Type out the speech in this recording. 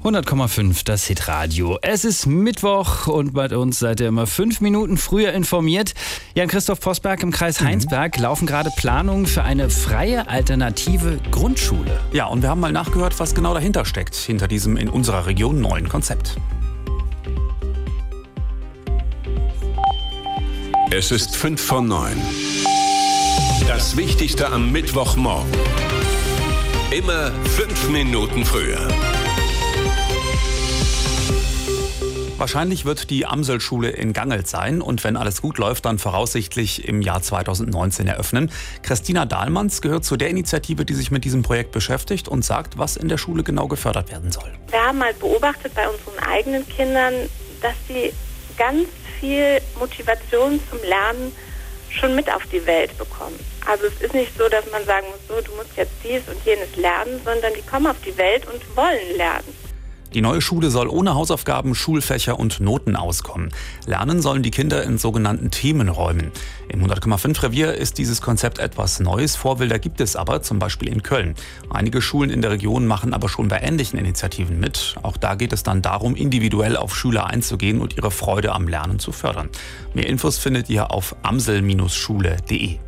100,5, das Hitradio. Es ist Mittwoch und bei uns seid ihr immer 5 Minuten früher informiert. Jan-Christoph Posberg im Kreis Heinsberg laufen gerade Planungen für eine freie alternative Grundschule. Ja, und wir haben mal nachgehört, was genau dahinter steckt, hinter diesem in unserer Region neuen Konzept. Es ist 8:55. Das Wichtigste am Mittwochmorgen. Immer 5 Minuten früher. Wahrscheinlich wird die Amselschule in Gangelt sein und wenn alles gut läuft, dann voraussichtlich im Jahr 2019 eröffnen. Christina Dahlmanns gehört zu der Initiative, die sich mit diesem Projekt beschäftigt und sagt, was in der Schule genau gefördert werden soll. Wir haben mal beobachtet bei unseren eigenen Kindern, dass sie ganz viel Motivation zum Lernen schon mit auf die Welt bekommen. Also es ist nicht so, dass man sagen muss, so, du musst jetzt dies und jenes lernen, sondern die kommen auf die Welt und wollen lernen. Die neue Schule soll ohne Hausaufgaben, Schulfächer und Noten auskommen. Lernen sollen die Kinder in sogenannten Themenräumen. Im 100,5 Revier ist dieses Konzept etwas Neues. Vorbilder gibt es aber, zum Beispiel in Köln. Einige Schulen in der Region machen aber schon bei ähnlichen Initiativen mit. Auch da geht es dann darum, individuell auf Schüler einzugehen und ihre Freude am Lernen zu fördern. Mehr Infos findet ihr auf amsel-schule.de.